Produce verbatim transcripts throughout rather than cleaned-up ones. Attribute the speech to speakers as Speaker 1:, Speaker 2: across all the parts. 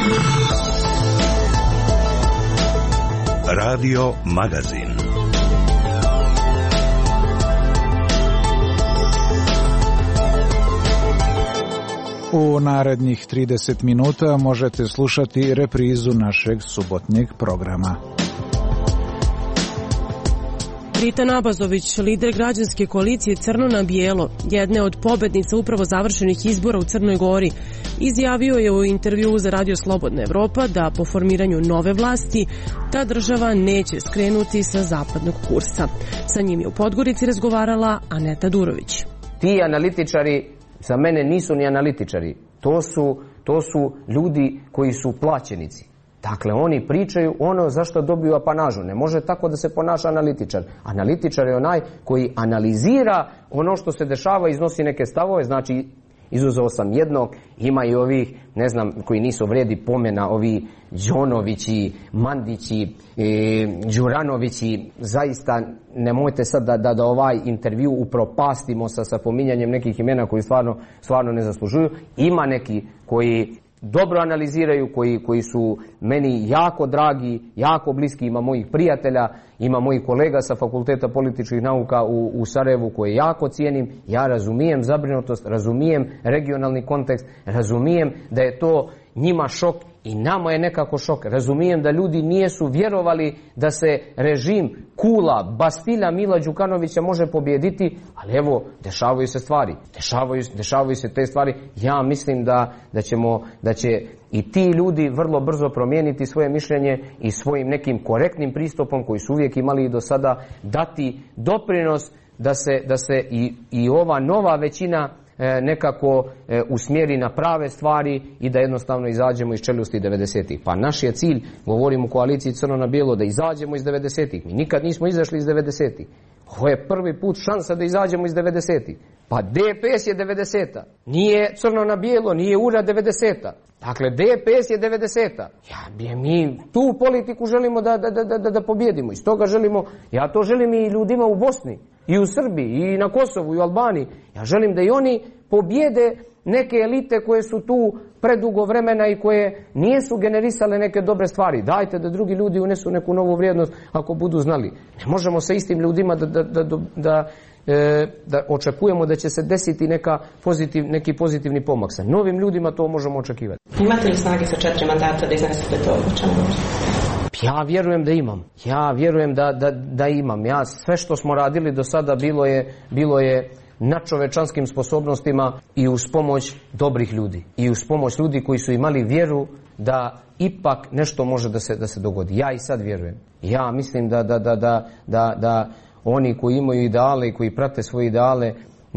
Speaker 1: Radio Magazin.
Speaker 2: U narednih trideset minuta možete slušati reprizu našeg subotnjeg programa.
Speaker 3: Rita Nabazović, lider građanske koalicije Crno na bijelo, jedne od pobednica upravo završenih izbora u Crnoj Gori, izjavio je u intervjuu za Radio Slobodna Evropa da po formiranju nove vlasti ta država neće skrenuti sa zapadnog kursa. Sa njim je u Podgorici razgovarala Aneta Durović.
Speaker 4: Ti analitičari za mene nisu ni analitičari, to su, to su ljudi koji su plaćenici. Dakle, oni pričaju ono zašto dobiju apanažu. Ne može tako da se ponaša analitičar. Analitičar je onaj koji analizira ono što se dešava, iznosi neke stavove, znači izuzeo sam jednog, ima i ovih, ne znam, koji nisu vredi pomena, ovi Đonovići, Mandići, e, Đuranovići, zaista nemojte sad da, da, da ovaj intervju upropastimo sa, sa pominjanjem nekih imena koji stvarno, stvarno ne zaslužuju. Ima neki koji dobro analiziraju, koji, koji su meni jako dragi, jako bliski, ima mojih prijatelja, ima mojih kolega sa Fakulteta političkih nauka u, u Sarajevu koje jako cijenim. Ja razumijem zabrinutost, razumijem regionalni kontekst, razumijem da je to njima šok i nama je nekako šok. Razumijem da ljudi nijesu vjerovali da se režim Kula, Bastilja Mila Đukanovića može pobijediti, ali evo, dešavaju se stvari. Dešavaju, dešavaju se te stvari. Ja mislim da, da, ćemo, da će i ti ljudi vrlo brzo promijeniti svoje mišljenje i svojim nekim korektnim pristupom koji su uvijek imali i do sada dati doprinos da se, da se i, i ova nova većina nekako usmjeri na prave stvari i da jednostavno izađemo iz čeljusti devedesetih. Pa naš je cilj, govorim u koaliciji Crno na bijelo, da izađemo iz devedesetih. Mi nikad nismo izašli iz devedesetih. Ovo je prvi put šansa da izađemo iz devedesetih. Pa D P S je devedeseta. Nije Crno na bijelo, nije U R A devedeseta. Dakle, D P S je devedeseta. Ja, mi tu politiku želimo da, da, da, da, da pobjedimo. Iz toga želimo, ja to želim i ljudima u Bosni, i u Srbiji, i na Kosovu, i u Albaniji. Ja želim da i oni pobjede neke elite koje su tu predugo vremena i koje nisu generisale neke dobre stvari. Dajte da drugi ljudi unesu neku novu vrijednost ako budu znali. Ne možemo sa istim ljudima da, da, da, da, e, da očekujemo da će se desiti neka pozitiv, neki pozitivni pomak. Sa novim ljudima to možemo očekivati.
Speaker 5: Imate li snage sa četiri mandata da iznesete to o čemu govorite?
Speaker 4: Ja vjerujem da imam. Ja vjerujem da, da, da imam. Ja sve što smo radili do sada bilo je, bilo je na čovečanskim sposobnostima i uz pomoć dobrih ljudi. I uz pomoć ljudi koji su imali vjeru da ipak nešto može da se, da se dogodi. Ja i sad vjerujem. Ja mislim da, da, da, da, da, da oni koji imaju ideale i koji prate svoje ideale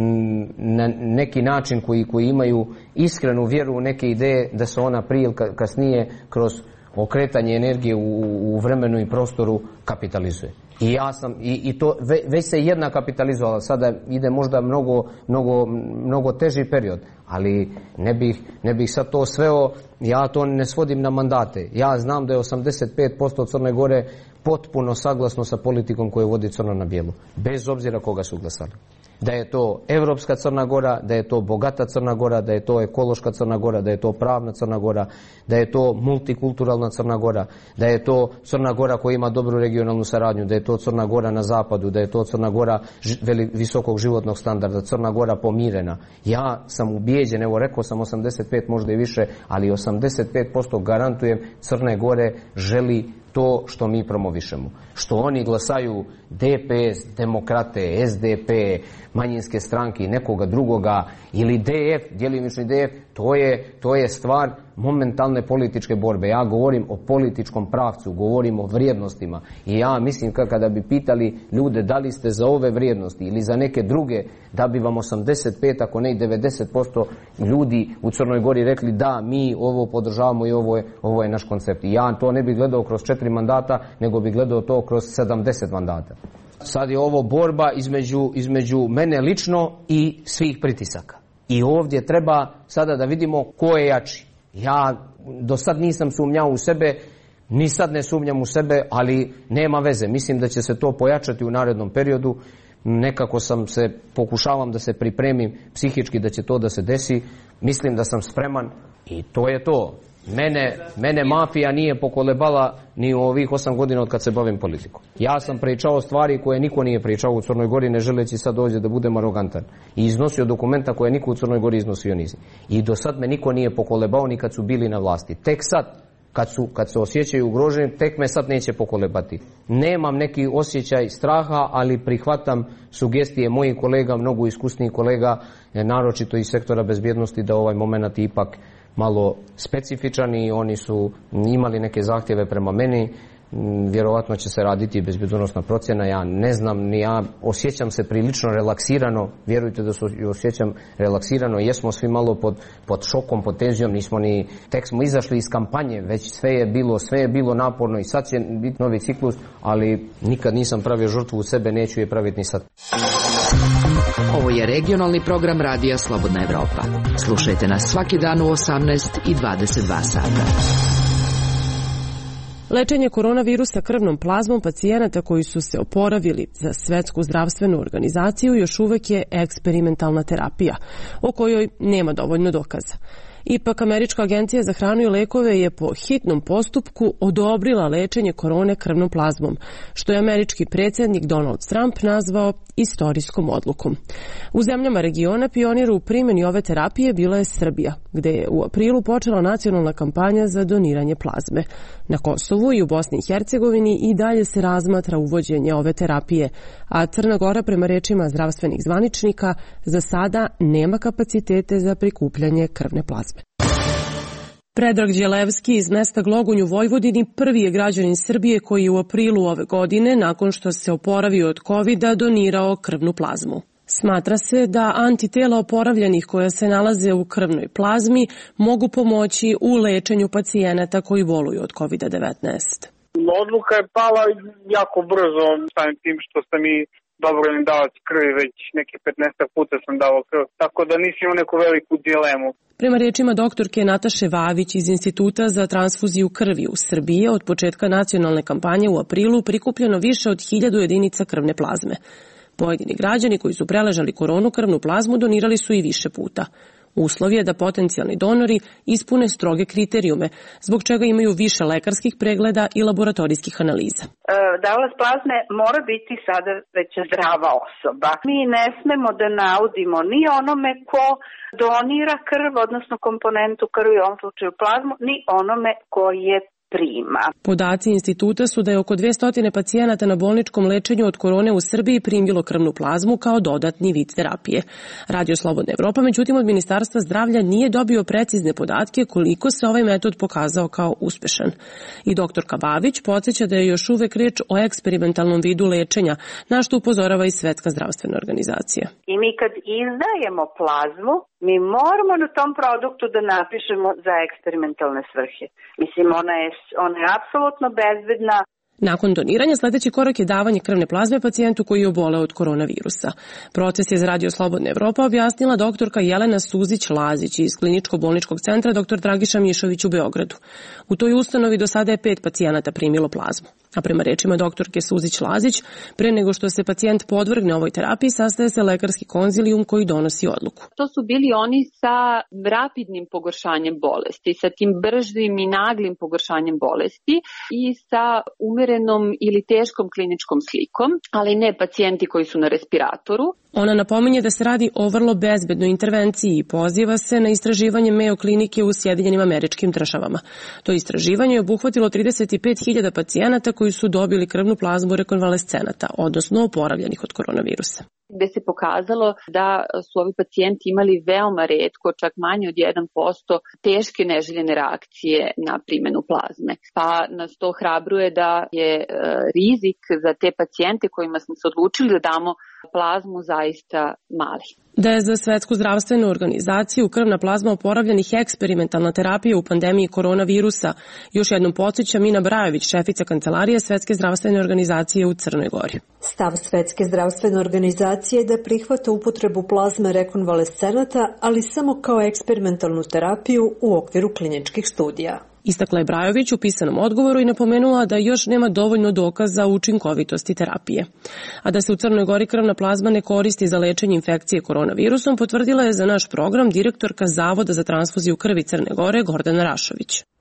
Speaker 4: na neki način, koji, koji imaju iskrenu vjeru u neke ideje, da se ona prije ili kasnije kroz okretanje energije u, u vremenu i prostoru kapitalizuje. I ja sam, i, i to ve, već se jedna kapitalizovala, sada ide možda mnogo, mnogo, mnogo teži period, ali ne bih, ne bih sad to sveo, ja to ne svodim na mandate. Ja znam da je osamdeset pet posto Crne Gore potpuno saglasno sa politikom koju vodi Crno na bijelo, bez obzira koga su glasali. Da je to evropska Crna Gora, da je to bogata Crna Gora, da je to ekološka Crna Gora, da je to pravna Crna Gora, da je to multikulturalna Crna Gora, da je to Crna Gora koja ima dobru regionalnu saradnju, da je to Crna Gora na zapadu, da je to Crna Gora veli, visokog životnog standarda, Crna Gora pomirena. Ja sam ubijeđen, evo rekao sam osamdeset pet, možda i više, ali osamdeset pet posto garantujem Crne Gore želi to što mi promovišemo. Što oni glasaju D P S, demokrate, S D P, manjinske stranke i nekoga drugoga, ili D F, djelimični D F, to je, to je stvar momentalne političke borbe. Ja govorim o političkom pravcu, govorim o vrijednostima. I ja mislim kada bi pitali ljude da li ste za ove vrijednosti ili za neke druge, da bi vam osamdeset pet, ako ne i devedeset posto ljudi u Crnoj Gori rekli da, mi ovo podržavamo i ovo je, ovo je naš koncept. I ja to ne bih gledao kroz četiri mandata, nego bih gledao to kroz sedamdeset mandata. Sad je ovo borba između, između mene lično i svih pritisaka. I ovdje treba sada da vidimo ko je jači. Ja do sad nisam sumnjao u sebe, ni sad ne sumnjam u sebe, ali nema veze. Mislim da će se to pojačati u narednom periodu. Nekako sam se, pokušavam da se pripremim psihički da će to da se desi. Mislim da sam spreman i to je to. Mene, mene mafija nije pokolebala ni u ovih osam godina od kad se bavim politikom. Ja sam pričao stvari koje niko nije pričao u Crnoj Gori, ne želeći sad dođe da budem arogantan. I iznosio dokumenta koje niko u Crnoj Gori iznosio nizi. I do sad me niko nije pokolebao ni kad su bili na vlasti. Tek sad, kad, su, kad se osjećaju ugroženi, tek me sad neće pokolebati. Nemam neki osjećaj straha, ali prihvatam sugestije mojih kolega, mnogo iskusnijih kolega, naročito iz sektora bezbjednosti, da ovaj moment ipak malo specifičan i oni su imali neke zahtjeve prema meni. Vjerovatno će se raditi bezbjednosna procjena, ja ne znam, ni ja osjećam se prilično relaksirano, vjerujte da se osjećam relaksirano, jesmo svi malo pod, pod šokom, pod tenzijom, nismo ni, tek smo izašli iz kampanje, već sve je bilo, sve je bilo naporno i sad će biti novi ciklus, ali nikad nisam pravio žrtvu u sebe, neću je praviti ni sad.
Speaker 6: Ovo je regionalni program Radija Slobodna Evropa. Slušajte nas svaki dan u osamnaest i dvadeset dva sata.
Speaker 3: Lečenje koronavirusa krvnom plazmom pacijenata koji su se oporavili za Svetsku zdravstvenu organizaciju još uvek je eksperimentalna terapija, o kojoj nema dovoljno dokaza. Ipak, Američka agencija za hranu i lekove je po hitnom postupku odobrila lečenje korone krvnom plazmom, što je američki predsjednik Donald Trump nazvao istorijskom odlukom. U zemljama regiona pionir u primjeni ove terapije bila je Srbija, gde je u aprilu počela nacionalna kampanja za doniranje plazme. Na Kosovu i u Bosni i Hercegovini i dalje se razmatra uvođenje ove terapije, a Crna Gora, prema rečima zdravstvenih zvaničnika, za sada nema kapacitete za prikupljanje krvne plazme. Predrag Đelevski iz mesta Glogunj u Vojvodini prvi je građanin Srbije koji je u aprilu ove godine, nakon što se oporavio od kovida, donirao krvnu plazmu. Smatra se da antitela oporavljenih koja se nalaze u krvnoj plazmi mogu pomoći u lečenju pacijenata koji boluju od kovida devetnaest.
Speaker 7: Odluka je pala jako brzo, samim tim što sam i dobrovoljni davac krvi, već neki petnaest puta sam davao krv, tako da nisam imao neku veliku dilemu.
Speaker 3: Prema rečima doktorke Nataše Vavić iz Instituta za transfuziju krvi u Srbiji, od početka nacionalne kampanje u aprilu prikupljeno više od hiljadu jedinica krvne plazme. Pojedini građani koji su preležali koronu krvnu plazmu donirali su i više puta. Uslov je da potencijalni donori ispune stroge kriterijume, zbog čega imaju više lekarskih pregleda i laboratorijskih analiza.
Speaker 8: Davalac plazme mora biti sada već zdrava osoba. Mi ne smemo da naudimo ni onome ko donira krv, odnosno komponentu krvi, u ovom slučaju plazmu, ni onome ko je prima.
Speaker 3: Podaci instituta su da je oko dvesta pacijenata na bolničkom lečenju od korone u Srbiji primilo krvnu plazmu kao dodatni vid terapije. Radio Slobodna Evropa, međutim, od Ministarstva zdravlja nije dobio precizne podatke koliko se ovaj metod pokazao kao uspešan. I doktorka Babić podsjeća da je još uvek reč o eksperimentalnom vidu lečenja, na što upozorava i Svetska zdravstvena organizacija.
Speaker 8: I mi kad izdajemo plazmu, mi moramo na tom produktu da napišemo za eksperimentalne svrhe. Mislim, ona je, ona je apsolutno bezbedna.
Speaker 3: Nakon doniranja sledeći korak je davanje krvne plazme pacijentu koji je oboleo od koronavirusa. Proces je za Radio Slobodna Evropa objasnila doktorka Jelena Suzić-Lazić iz Kliničko-bolničkog centra dr Dragiša Mišović u Beogradu. U toj ustanovi do sada je pet pacijenata primilo plazmu. A prema rečima doktorke Suzić-Lazić, pre nego što se pacijent podvrgne ovoj terapiji, sastaje se lekarski konzilijum koji donosi odluku.
Speaker 9: To su bili oni sa rapidnim pogoršanjem bolesti, sa tim bržim i naglim pogoršanjem bolesti i sa umerenom ili teškom kliničkom slikom, ali ne pacijenti koji su na respiratoru.
Speaker 3: Ona napominje da se radi o vrlo bezbednoj intervenciji i poziva se na istraživanje Mayo klinike u Sjedinjenim Američkim Državama. To istraživanje je obuhvatilo trideset pet hiljada pacijenata koji su dobili krvnu plazmu rekonvalescenata, odnosno oporavljenih od koronavirusa.
Speaker 9: Gde se pokazalo da su ovi pacijenti imali veoma retko, čak manje od jedan posto, teške neželjene reakcije na primjenu plazme. Pa nas to hrabruje da je rizik za te pacijente kojima smo se odlučili da damo plazmu zaista mali.
Speaker 3: Da je za Svetsku zdravstvenu organizaciju krvna plazma oporavljenih eksperimentalna terapija u pandemiji koronavirusa, još jednom podsjeća Mina Brajović, šefica kancelarije Svetske zdravstvene organizacije u Crnoj Gori.
Speaker 10: Stav Svetske zdravstvene organizacije je da prihvata upotrebu plazme rekonvalescenata, ali samo kao eksperimentalnu terapiju u okviru kliničkih studija.
Speaker 3: Istakla je Brajović u pisanom odgovoru i napomenula da još nema dovoljno dokaza o učinkovitosti terapije. A da se u Crnoj Gori krvna plazma ne koristi za lečenje infekcije koronavirusom, potvrdila je za naš program direktorka Zavoda za transfuziju krvi Crne Gore Gordana Rašović.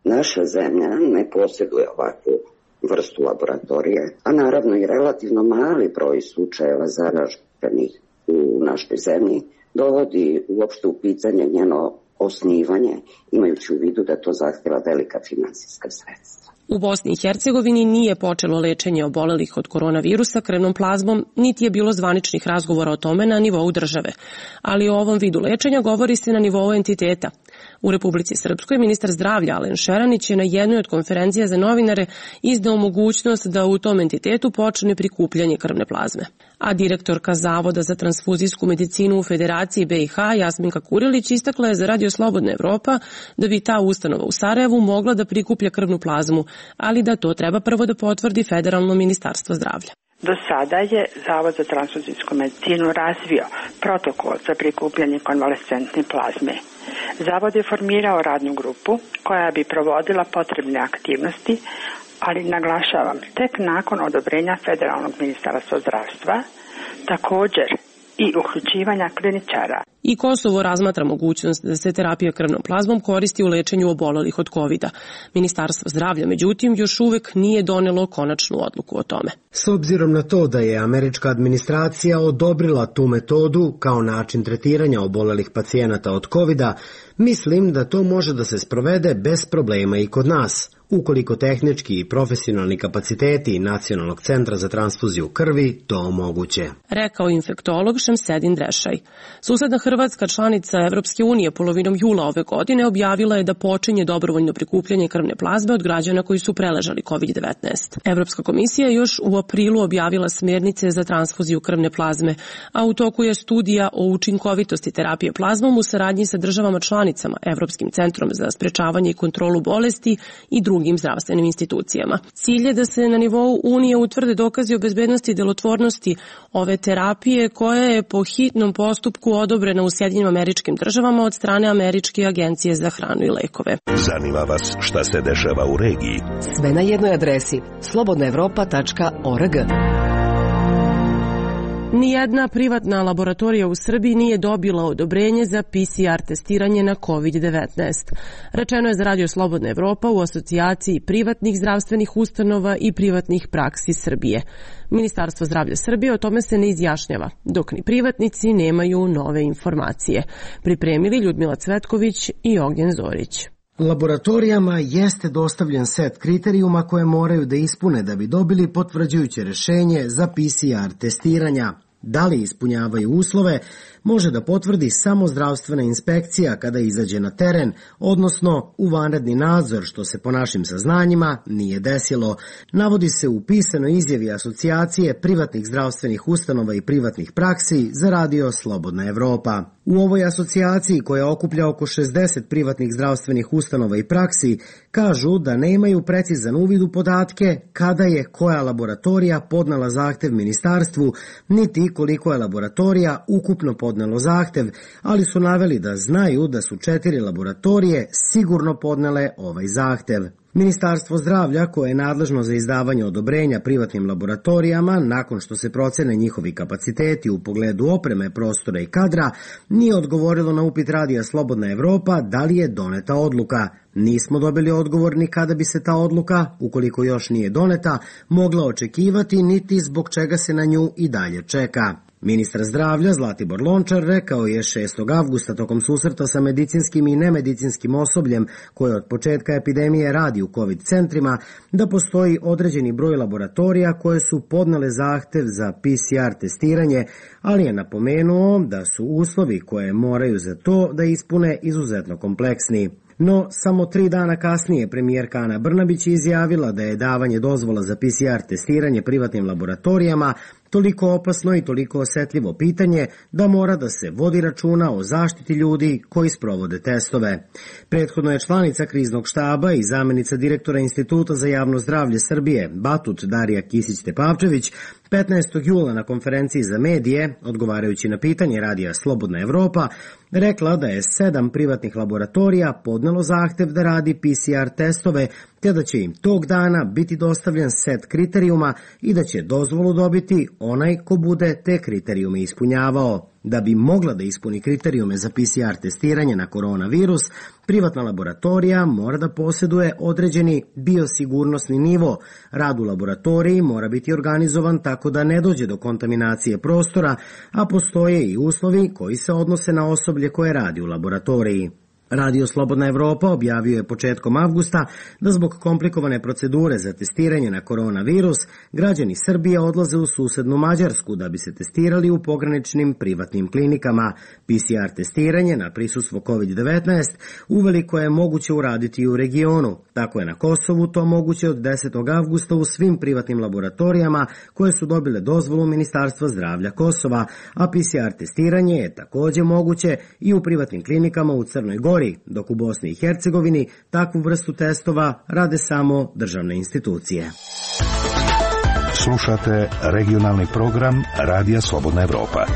Speaker 11: Naša zemlja ne posjeduje ovakvu vrstu laboratorije, a naravno i relativno mali broj slučajeva zaraženih u našoj zemlji dovodi uopšte u pitanje njeno osnivanje, imajući u vidu da to zahtjeva velika finansijska sredstva.
Speaker 3: U Bosni i Hercegovini nije počelo lečenje obolelih od koronavirusa krvnom plazmom, niti je bilo zvaničnih razgovora o tome na nivou države. Ali o ovom vidu lečenja govori se na nivou entiteta. U Republici Srpskoj ministar zdravlja Alen Šeranić je na jednoj od konferencija za novinare izdao mogućnost da u tom entitetu počne prikupljanje krvne plazme. A direktorka Zavoda za transfuzijsku medicinu u Federaciji B i H Jasminka Kurilić istakla je za Radio Slobodna Evropa da bi ta ustanova u Sarajevu mogla da prikuplja krvnu plazmu, ali da to treba prvo da potvrdi Federalno ministarstvo zdravlja.
Speaker 12: Do sada je Zavod za transfuzijsku medicinu razvio protokol za prikupljanje konvalescentne plazme. Zavod je formirao radnu grupu koja bi provodila potrebne aktivnosti, ali naglašavam, tek nakon odobrenja Federalnog ministarstva zdravstva, također i uključivanja kliničara.
Speaker 3: I Kosovo razmatra mogućnost da se terapija krvnom plazmom koristi u lečenju obolelih od kovida. Ministarstvo zdravlja, međutim, još uvek nije donelo konačnu odluku o tome.
Speaker 13: S obzirom na to da je američka administracija odobrila tu metodu kao način tretiranja obolelih pacijenata od kovida, mislim da to može da se sprovede bez problema i kod nas, ukoliko tehnički i profesionalni kapaciteti Nacionalnog centra za transfuziju krvi to omoguće.
Speaker 3: Rekao infektolog Šemsedin Drešaj. Susedna Hrvatska, članica Evropske unije, polovinom jula ove godine objavila je da počinje dobrovoljno prikupljanje krvne plazme od građana koji su preležali kovid devetnaest. Evropska komisija još u aprilu objavila smjernice za transfuziju krvne plazme, a u toku je studija o učinkovitosti terapije plazmom u saradnji sa državama članicama, Evropskim centrom za sprečavanje i kontrolu bolesti i drugim zdravstvenim institucijama. Cilj je da se na nivou Unije utvrde dokazi o bezbednosti i delotvornosti ove terapije koja je po hitnom postupku odobrena u Sjedinjenim Američkim Državama od strane Američke agencije za hranu i lekove.
Speaker 1: Zanima vas šta se dešava u regiji?
Speaker 14: Sve na jednoj adresi slobodna evropa tačka org.
Speaker 3: Nijedna privatna laboratorija u Srbiji nije dobila odobrenje za P C R testiranje na kovid devetnaest. Rečeno je za Radio Slobodna Evropa u asocijaciji privatnih zdravstvenih ustanova i privatnih praksi Srbije. Ministarstvo zdravlja Srbije o tome se ne izjašnjava, dok ni privatnici nemaju nove informacije. Pripremili Ljudmila Cvetković i Ognjen Zorić.
Speaker 13: Laboratorijama jeste dostavljen set kriterijuma koje moraju da ispune da bi dobili potvrđujuće rešenje za P C R testiranja. Da li ispunjavaju uslove, može da potvrdi samo zdravstvena inspekcija kada izađe na teren, odnosno u vanredni nadzor, što se po našim saznanjima nije desilo. Navodi se u pisanoj izjavi asocijacije privatnih zdravstvenih ustanova i privatnih praksi za Radio Slobodna Evropa. U ovoj asocijaciji, koja okuplja oko šezdeset privatnih zdravstvenih ustanova i praksi, kažu da nemaju precizan uvid u podatke kada je koja laboratorija podnela zahtev ministarstvu, niti koliko je laboratorija ukupno podnelo zahtev, ali su naveli da znaju da su četiri laboratorije sigurno podnele ovaj zahtev. Ministarstvo zdravlja, koje je nadležno za izdavanje odobrenja privatnim laboratorijama, nakon što se procene njihovi kapaciteti u pogledu opreme, prostora i kadra, nije odgovorilo na upit Radija Slobodna Evropa da li je doneta odluka. Nismo dobili odgovor ni kada bi se ta odluka, ukoliko još nije doneta, mogla očekivati, niti zbog čega se na nju i dalje čeka. Ministar zdravlja Zlatibor Lončar rekao je šestog avgusta tokom susreta sa medicinskim i nemedicinskim osobljem koje od početka epidemije radi u COVID centrima da postoji određeni broj laboratorija koje su podnele zahtev za P C R testiranje, ali je napomenuo da su uslovi koje moraju za to da ispune izuzetno kompleksni. No, samo tri dana kasnije premijerka Ana Brnabić izjavila da je davanje dozvola za P C R testiranje privatnim laboratorijama toliko opasno i toliko osetljivo pitanje da mora da se vodi računa o zaštiti ljudi koji sprovode testove. Prethodno je članica kriznog štaba i zamenica direktora Instituta za javno zdravlje Srbije, Batut Darija Kisić-Tepavčević, petnaestog jula na konferenciji za medije, odgovarajući na pitanje Radija Slobodna Evropa, rekla da je sedam privatnih laboratorija podnelo zahtev da radi P C R testove, te da će im tog dana biti dostavljen set kriterijuma i da će dozvolu dobiti onaj ko bude te kriterijume ispunjavao. Da bi mogla da ispuni kriterijume za P C R testiranje na koronavirus, privatna laboratorija mora da posjeduje određeni biosigurnosni nivo. Rad u laboratoriji mora biti organizovan tako da ne dođe do kontaminacije prostora, a postoje i uslovi koji se odnose na osoblje koje radi u laboratoriji. Radio Slobodna Evropa objavio je početkom avgusta da zbog komplikovane procedure za testiranje na koronavirus, građani Srbije odlaze u susednu Mađarsku da bi se testirali u pograničnim privatnim klinikama. P C R testiranje na prisustvo kovid devetnaest uveliko je moguće uraditi i u regionu. Tako je na Kosovu to moguće od desetog avgusta u svim privatnim laboratorijama koje su dobile dozvolu Ministarstva zdravlja Kosova, a P C R testiranje je takođe moguće i u privatnim klinikama u Crnoj Gori, dok u Bosni i Hercegovini takvu vrstu testova rade samo državne institucije.
Speaker 1: Slušate regionalni program Radija Slobodna Evropa.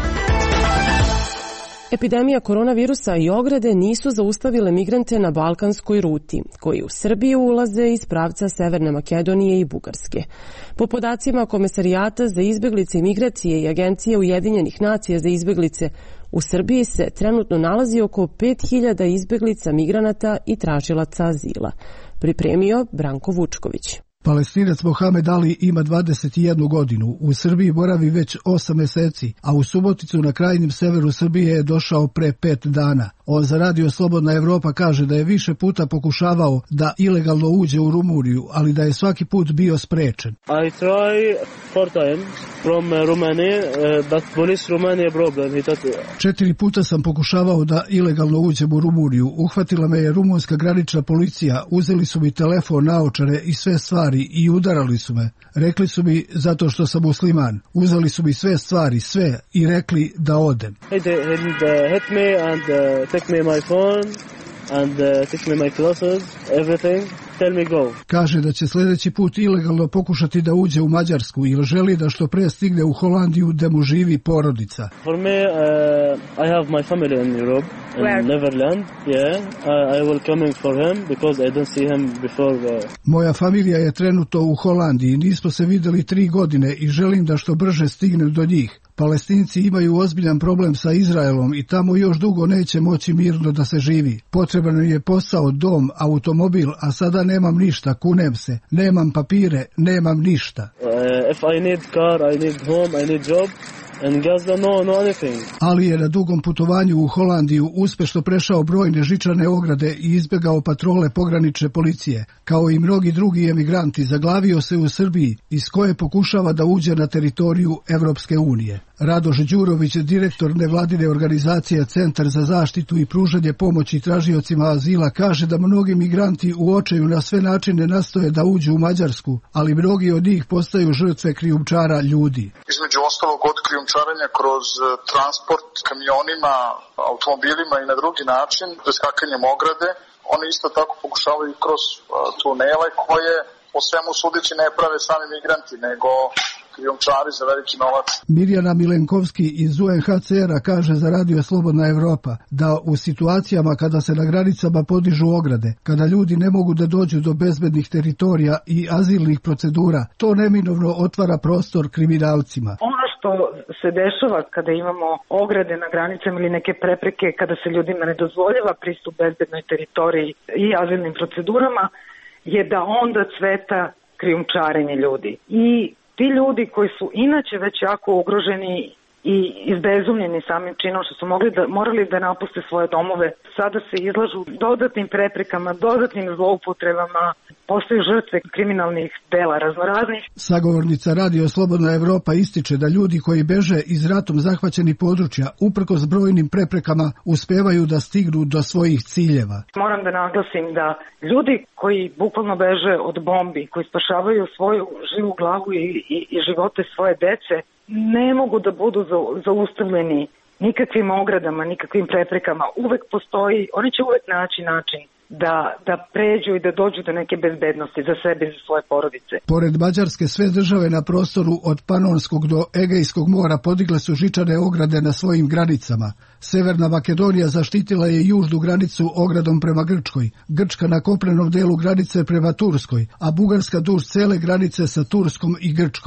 Speaker 3: Epidemija koronavirusa i ograde nisu zaustavile migrante na balkanskoj ruti, koji u Srbiju ulaze iz pravca Severne Makedonije i Bugarske. Po podacima Komesarijata za izbeglice i migracije i Agencije Ujedinjenih nacija za izbeglice, u Srbiji se trenutno nalazi oko pet hiljada izbeglica, migranata i tražilaca azila. Pripremio Branko Vučković.
Speaker 15: Palestinac Mohamed Ali ima dvadeset jednu godinu, u Srbiji boravi već osam meseci, a u Suboticu na krajnjem severu Srbije je došao pre pet dana. On za Radio Slobodna Evropa kaže da je više puta pokušavao da ilegalno uđe u Rumuniju, ali da je svaki put bio sprečen.
Speaker 16: I try four times from Romania, but police Romania problem.
Speaker 15: Četiri puta sam pokušavao da ilegalno uđem u Rumuniju. Uhvatila me je rumunska granična policija, uzeli su mi telefon, naočare i sve stvari i udarali su me. Rekli su mi zato što sam musliman. Uzeli su mi sve stvari, sve i rekli da odem.
Speaker 16: And uh, hit me and uh, take me my phone and uh, take me my clothes, everything. Tell me go.
Speaker 15: Kaže da će sljedeći put ilegalno pokušati da uđe u Mađarsku ili želi da što pre stigne u Holandiju gde mu živi porodica.
Speaker 16: For me, uh, I have my family in Europe, in Where? Neverland. Yeah, I, I will coming for him because I don't see him before. Uh...
Speaker 15: Moja familija je trenutno u Holandiji, nismo se videli tri godine i želim da što brže stignem do njih. Palestinci imaju ozbiljan problem sa Izraelom i tamo još dugo neće moći mirno da se živi. Potreban je posao, dom, automobil, a sada nemam ništa, kunem se. Nemam papire, nemam ništa.
Speaker 16: Uh, if I need car, I need home, I need job. And Gaza, no, no anything.
Speaker 15: Ali je na dugom putovanju u Holandiju uspešno prešao brojne žičane ograde i izbjegao patrole pogranične policije. Kao i mnogi drugi emigranti, zaglavio se u Srbiji, iz koje pokušava da uđe na teritoriju Evropske unije. Radoš Đurović, direktor nevladine organizacije Centar za zaštitu i pružanje pomoći tražiocima azila, kaže da mnogi migranti u očaju na sve načine nastoje da uđu u Mađarsku, ali mnogi od njih postaju žrtve krijumčara ljudi.
Speaker 17: Između ostalog od krijumčarenja kroz transport kamionima, automobilima i na drugi način, preskakanjem ograde, oni isto tako pokušavaju kroz tunele koje po svemu sudeći ne prave sami migranti, nego krijumčari za veliki novac.
Speaker 15: Mirjana Milenkovski iz U N H C R-a kaže za Radio Slobodna Evropa da u situacijama kada se na granicama podižu ograde, kada ljudi ne mogu da dođu do bezbednih teritorija i azilnih procedura, to neminovno otvara prostor kriminalcima.
Speaker 18: Ono što se dešava kada imamo ograde na granicama ili neke prepreke, kada se ljudima ne dozvoljava pristup bezbednoj teritoriji i azilnim procedurama, je da onda cveta krijumčarenje ljudi. I ti ljudi koji su inače već jako ugroženi i izbezumljeni samim činom što su mogli da, morali da napuste svoje domove, sada se izlažu dodatnim preprekama, dodatnim zloupotrebama, postaju žrtve kriminalnih dela raznoraznih.
Speaker 15: Sagovornica Radio Slobodna Evropa ističe da ljudi koji beže iz ratom zahvaćenih područja, uprkos brojnim preprekama, uspevaju da stignu do svojih ciljeva.
Speaker 18: Moram da naglasim da ljudi koji bukvalno beže od bombi, koji spašavaju svoju živu glavu i, i, i živote svoje dece, ne mogu da budu zaustavljeni nikakvim ogradama, nikakvim preprekama. Uvek postoji, oni će uvek naći način da, da pređu i da dođu do neke bezbednosti za sebe i za svoje porodice.
Speaker 15: Pored Mađarske, sve države na prostoru od Panonskog do Egejskog mora podigle su žičane ograde na svojim granicama. Severna Makedonija zaštitila je južnu granicu ogradom prema Grčkoj, Grčka na kopnenom delu granice prema Turskoj, a Bugarska duž cele granice sa Turskom i Grčkom.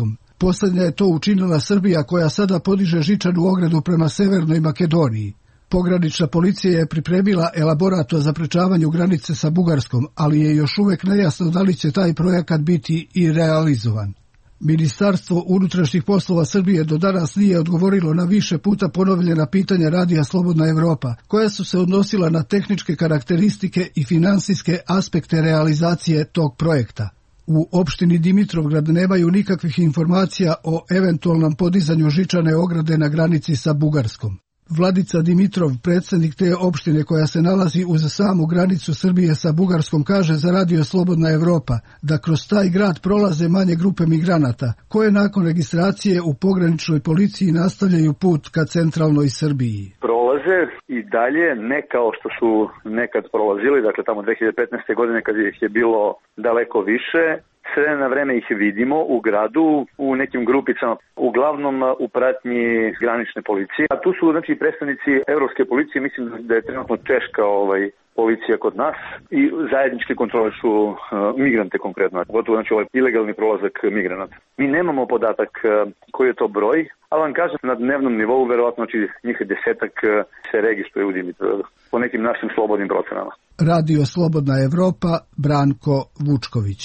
Speaker 15: Posljednja je to učinila Srbija, koja sada podiže žičanu ogradu prema Severnoj Makedoniji. Pogranična policija je pripremila elaborat o zaprečavanju granice sa Bugarskom, ali je još uvek nejasno da li će taj projekat biti i realizovan. Ministarstvo unutrašnjih poslova Srbije do danas nije odgovorilo na više puta ponovljena pitanja Radija Slobodna Evropa, koja su se odnosila na tehničke karakteristike i finansijske aspekte realizacije tog projekta. U opštini Dimitrovgrad nemaju nikakvih informacija o eventualnom podizanju žičane ograde na granici sa Bugarskom. Vladica Dimitrov, predsjednik te opštine koja se nalazi uz samu granicu Srbije sa Bugarskom, kaže za Radio Slobodna Evropa da kroz taj grad prolaze manje grupe migranata, koje nakon registracije u pograničnoj policiji nastavljaju put ka centralnoj Srbiji.
Speaker 19: Prolaze i dalje, ne kao što su nekad prolazili, dakle tamo dve hiljade petnaeste. godine kad ih je bilo daleko više. Sve na vreme ih vidimo u gradu, u nekim grupicama, uglavnom u pratnji granične policije. A tu su znači predstavnici Evropske policije, mislim da je trenutno češka ovaj, policija kod nas i zajedničke kontrole su uh, migrante konkretno, gotovo znači ovaj ilegalni prolazak migranata. Mi nemamo podatak uh, koji je to broj, ali vam kažem na dnevnom nivou verovatno znači njih desetak uh, se registruje u Dimitrovgradu po nekim našim slobodnim procenama.
Speaker 15: Radio Slobodna Evropa, Branko Vučković.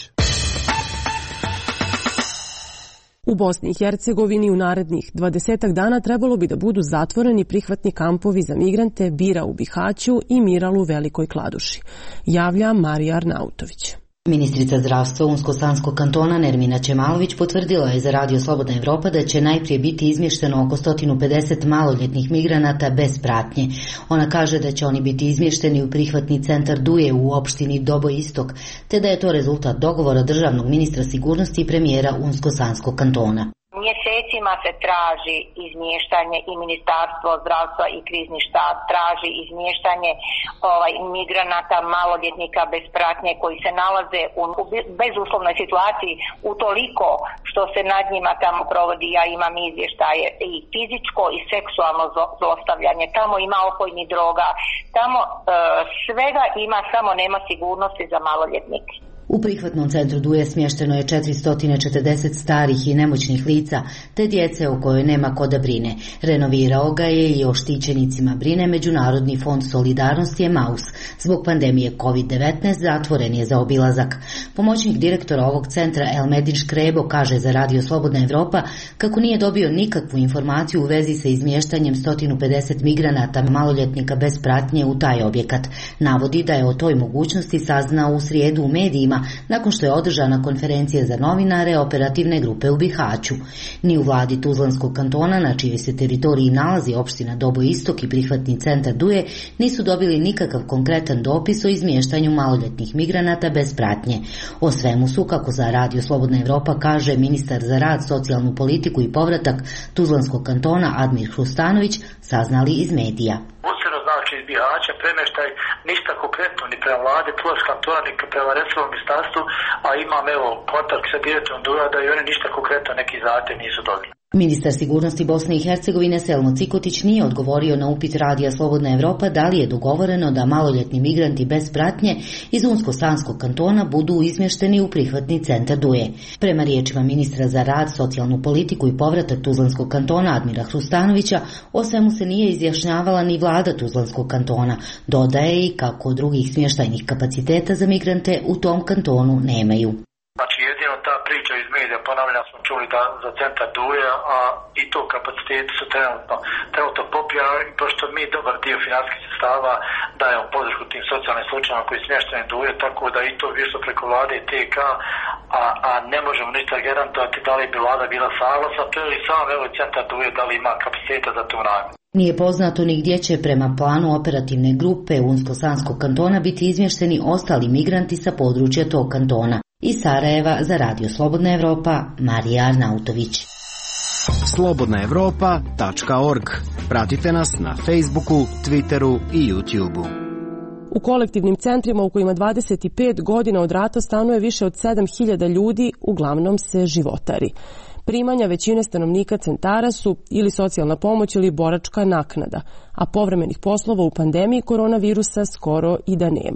Speaker 3: U Bosni i Hercegovini u narednih dvadesetak dana trebalo bi da budu zatvoreni prihvatni kampovi za migrante Bira u Bihaću i Miral u Velikoj Kladuši, javlja Marija Arnautović.
Speaker 20: Ministrica zdravstva Unsko-Sanskog kantona Nermina Ćemalović potvrdila je za Radio Slobodna Evropa da će najprije biti izmješteno oko sto pedeset maloljetnih migranata bez pratnje. Ona kaže da će oni biti izmješteni u prihvatni centar Duje u opštini Dobo Istok, te da je to rezultat dogovora državnog ministra sigurnosti i premijera Unsko-Sanskog kantona.
Speaker 21: Mjesecima se traži izmještanje i Ministarstvo zdravstva i krizni štab traži izmještanje ovaj, migranata, maloljetnika bez pratnje koji se nalaze u, u bezuslovnoj situaciji utoliko što se nad njima tamo provodi, ja imam izvještaje, i fizičko i seksualno zlostavljanje. Tamo ima opojnih droga, tamo e, svega ima, samo nema sigurnosti za maloljetnike.
Speaker 20: U prihvatnom centru Duje smješteno je četiristo četrdeset starih i nemoćnih lica, te djece o kojoj nema ko da brine. Renovirao ga je i o štićenicima brine Međunarodni fond solidarnosti Emaus. Zbog pandemije kovid devetnaest zatvoren je za obilazak. Pomoćnik direktora ovog centra Elmedin Škrebo kaže za Radio Slobodna Evropa kako nije dobio nikakvu informaciju u vezi sa izmještanjem sto pedeset migranata maloljetnika bez pratnje u taj objekat. Navodi da je o toj mogućnosti saznao u srijedu u medijima nakon što je održana konferencija za novinare operativne grupe u Bihaću. Ni u vladi Tuzlanskog kantona, na čijoj se teritoriji nalazi opština Dobo Istok i prihvatni centar Duje, nisu dobili nikakav konkretan dopis o izmještanju maloljetnih migranata bez pratnje. O svemu su, kako za Radio Slobodna Evropa kaže ministar za rad, socijalnu politiku i povratak Tuzlanskog kantona Admir Hrustanović, saznali iz medija.
Speaker 22: Znači iz Bihaća premještaj ništa konkretno ni prema vlade Tuzlanskog kantona ni prema resornom ministarstvu, a imam evo kontakt sa direktorom Duja da i oni ništa konkretno neki zahtev nisu dobili.
Speaker 20: Ministar sigurnosti Bosne i Hercegovine Selmo Cikotić nije odgovorio na upit Radija Slobodna Evropa da li je dogovoreno da maloljetni migranti bez pratnje iz Unsko-Sanskog kantona budu izmješteni u prihvatni centar Duje. Prema riječima ministra za rad, socijalnu politiku i povratak Tuzlanskog kantona Admira Hrustanovića, o svemu se nije izjašnjavala ni vlada Tuzlanskog kantona. Dodaje i kako drugih smještajnih kapaciteta za migrante u tom kantonu nemaju.
Speaker 22: Znači jedino ta priča iz medija, ponavljam, smo čuli da za centar Duje, a i to kapaciteti su trenutno, trenutno popijani, pošto mi dobar dio financijskih sredstava dajemo podršku tim socijalnim slučajima koji smješteni Duje, tako da i to više preko vlade i T K, a, a ne možemo ništa garantovati da li bi vlada bila saglasna, to je sam evo centar Duje, da li ima kapaciteta za to namjenu.
Speaker 20: Nije poznato ni gdje će prema planu operativne grupe Unsko-Sanskog kantona biti izmješteni ostali migranti sa područja tog kantona. Iz Sarajeva za Radio Slobodna Evropa, Marija Arnautović.
Speaker 23: slobodna evropa tačka org. Pratite nas na Facebooku, Twitteru i YouTubeu.
Speaker 3: U kolektivnim centrima u kojima dvadeset pet godina od rata stanuje više od sedam hiljada ljudi, uglavnom se životari. Primanja većine stanovnika centara su ili socijalna pomoć ili boračka naknada, a povremenih poslova u pandemiji koronavirusa skoro i da nema.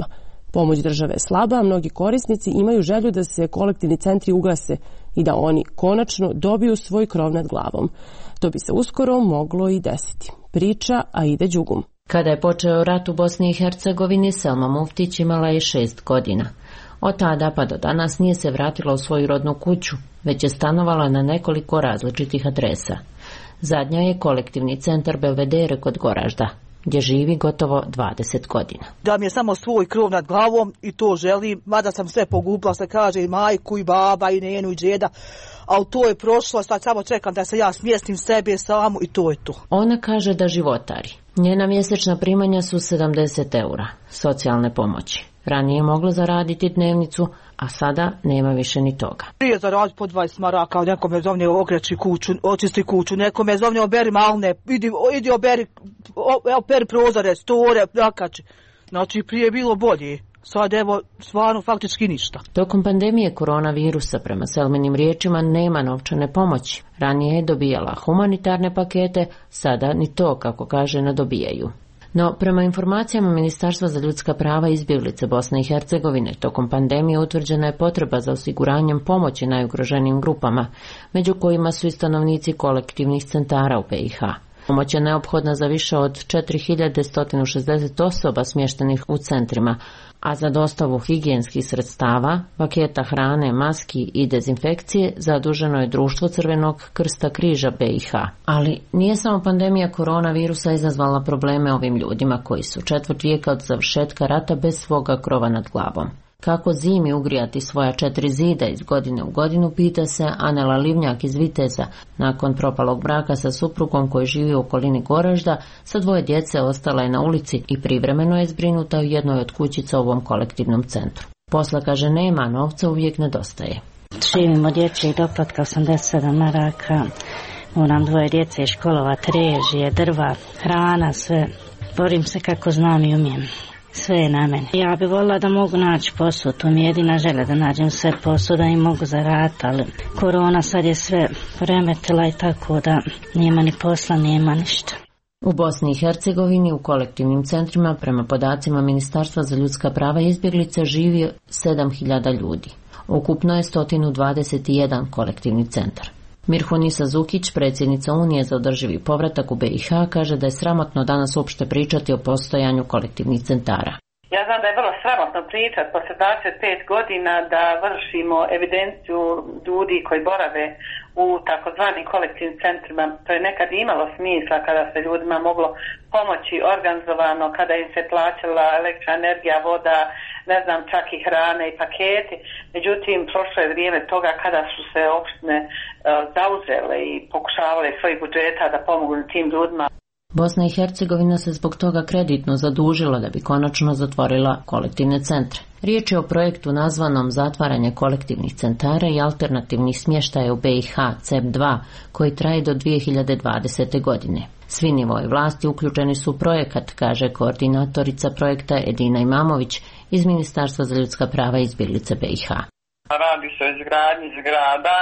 Speaker 3: Pomoć države je slaba, a mnogi korisnici imaju želju da se kolektivni centri ugase i da oni konačno dobiju svoj krov nad glavom. To bi se uskoro moglo i desiti. Priča Aida Đugum.
Speaker 2: Kada je počeo rat u Bosni i Hercegovini, Selma Muftić imala je šest godina. Od tada pa do danas nije se vratila u svoju rodnu kuću, već je stanovala na nekoliko različitih adresa. Zadnja je kolektivni centar Belvedere kod Goražda, gdje živi gotovo dvadeset godina.
Speaker 4: Da mi je samo svoj krov nad glavom i to želim, mada sam sve pogubila, se kaže i majku i baba i nenu i džeda, ali to je prošlo, sad samo čekam da se ja smjestim sebe samu i to je to.
Speaker 2: Ona kaže da životari. Njena mjesečna primanja su sedamdeset eura socijalne pomoći. Ranije je mogla zaraditi dnevnicu, a sada nema više ni toga.
Speaker 4: Prije zaraditi po dvadeset maraka, neko me zovne okreći kuću, očisti kuću, neko me zovne oberi malne, idi, idi oberi, operi prozore, store, plakači. Znači prije je bilo bolje. Sad evo, stvarno faktički ništa.
Speaker 2: Tokom pandemije koronavirusa, prema Selminim riječima, nema novčane pomoći. Ranije je dobijala humanitarne pakete, sada ni to, kako kaže, ne dobijaju. No, prema informacijama Ministarstva za ljudska prava i izbjeglice Bosne i Hercegovine, tokom pandemije utvrđena je potreba za osiguranjem pomoći najugroženijim grupama, među kojima su i stanovnici kolektivnih centara u B i H. Pomoć je neophodna za više od četiri hiljade sto šezdeset osoba smještenih u centrima, a za dostavu higijenskih sredstava, paketa hrane, maski i dezinfekcije zaduženo je Društvo Crvenog krsta križa B i H. Ali nije samo pandemija koronavirusa izazvala probleme ovim ljudima koji su četvrt vijeka od završetka rata bez svoga krova nad glavom. Kako zimi ugrijati svoja četiri zida iz godine u godinu, pita se Anela Livnjak iz Viteza. Nakon propalog braka sa suprugom koji živi u okolini Goražda, sa dvoje djece ostala je na ulici i privremeno je zbrinuta u jednoj od kućica u ovom kolektivnom centru. Posla, kaže, nema, novca uvijek nedostaje.
Speaker 5: Živim od dječjeg doplatka osamdeset sedam maraka, moram dvoje djece školovati, režije, drva, hrana, sve. Borim se kako znam i umijem. Sve je na meni. Ja bi volila da mogu naći posao, to mi je jedina želja da nađem sve posao, da im mogu zaraditi, ali korona sad je sve remetila i tako da nema ni posla, nema ništa.
Speaker 2: U Bosni i Hercegovini u kolektivnim centrima, prema podacima Ministarstva za ljudska prava i izbjeglice, živi sedam hiljada ljudi. Ukupno je sto dvadeset jedan kolektivni centar. Mirhunisa Zukić, predsjednica Unije za održivi povratak u B i H, kaže da je sramotno danas uopšte pričati o postojanju kolektivnih centara.
Speaker 24: Ja znam da je vrlo sramotno pričati posle dvadeset pet godina da vršimo evidenciju ljudi koji borave u takozvanim kolektivnim centrima. To je nekad imalo smisla kada se ljudima moglo pomoći organizovano, kada im se plaćala električna energija, voda, ne znam, čak i hrane i paketi. Međutim, prošlo je vrijeme toga kada su se opštine uh, zauzele i pokušavale svojih budžeta da pomognu tim ljudima.
Speaker 2: Bosna i Hercegovina se zbog toga kreditno zadužila da bi konačno zatvorila kolektivne centre. Riječ je o projektu nazvanom Zatvaranje kolektivnih centara i alternativnih smještaja u B i H C E P dva, koji traje do dvije hiljade dvadesete. godine. Svi nivoji vlasti uključeni su u projekat, kaže koordinatorica projekta Edina Imamović iz Ministarstva za ljudska prava i izbjeglice B i H.
Speaker 25: Radi se o izgradnji zgrada,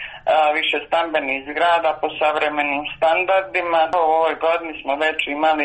Speaker 25: više stambenih zgrada po savremenim standardima. U ovoj godini smo već imali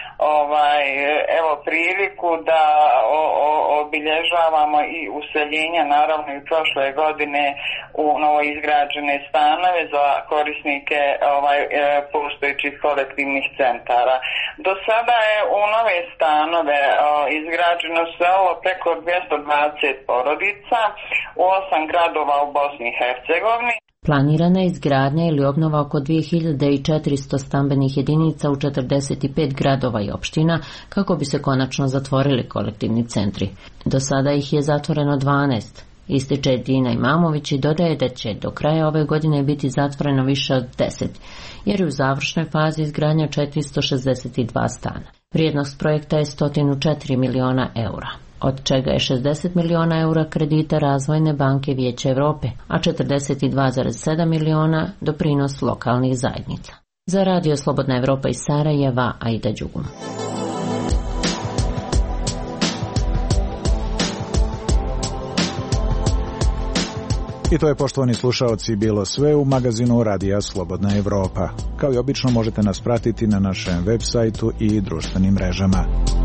Speaker 25: ovaj, evo priliku da o, o, obilježavamo i useljenja, naravno i prošle godine u novoizgrađene stanove za korisnike ovaj, postojećih kolektivnih centara. Do sada je u nove stanove o, izgrađeno selo preko dvjesto dvadeset porodica u osam gradova u Bosni i Hercegovini.
Speaker 2: Planirana je izgradnja ili obnova oko dvije hiljade četiristo stambenih jedinica u četrdeset pet gradova i opština kako bi se konačno zatvorili kolektivni centri. Do sada ih je zatvoreno dvanaest. Ističe Edina Imamović i dodaje da će do kraja ove godine biti zatvoreno više od deset, jer je u završnoj fazi izgradnja četiristo šezdeset dva stana. Vrijednost projekta je sto četiri miliona eura, od čega je šezdeset miliona eura kredita Razvojne banke Vijeća Europe, a četrdeset dva zarez sedam miliona doprinos lokalnih zajednica. Za Radio Slobodna Evropa iz Sarajeva, Aida Đugum.
Speaker 1: I to je, poštovani slušaoci, bilo sve u magazinu Radija Slobodna Evropa. Kao i obično možete nas pratiti na našem web sajtu i društvenim mrežama.